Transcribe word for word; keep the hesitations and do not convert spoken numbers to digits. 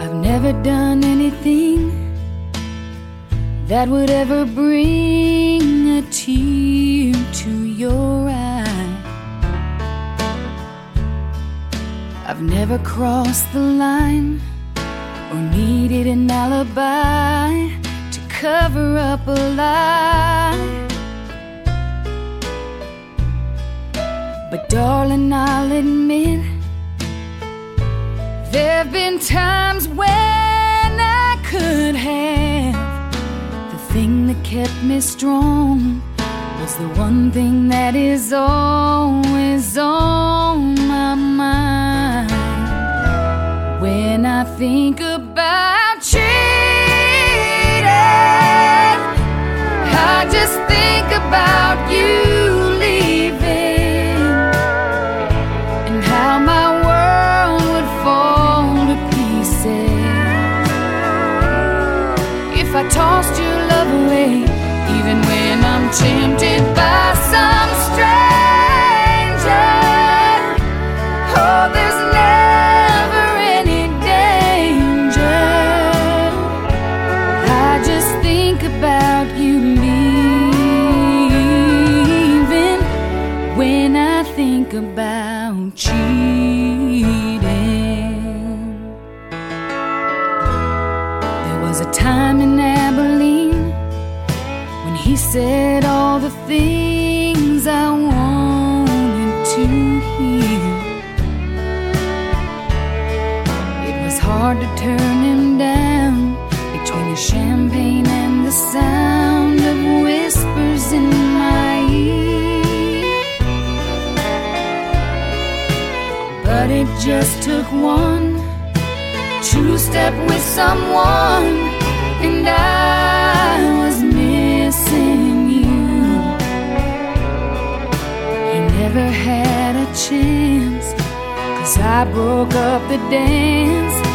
I've never done anything that would ever bring a tear to your eye. I've never crossed the line or needed an alibi to cover up a lie. But darling, I'll admit, there've been times when I could have. The thing that kept me strong was the one thing that is always on my mind. When I think about cheating, I just think about you leaving, and how my world would fall to pieces if I tossed your love away, even when I'm tempted by some stranger. Oh, there's never any danger. I just think about you leaving when I think about cheating. There was a time in Abilene when he said all the things I wanted to hear. It was hard to turn him down between the champagne and the sound of whispers in my ear. But it just took one two-step with someone, and I was missing you. He never had a chance, 'cause I broke up the dance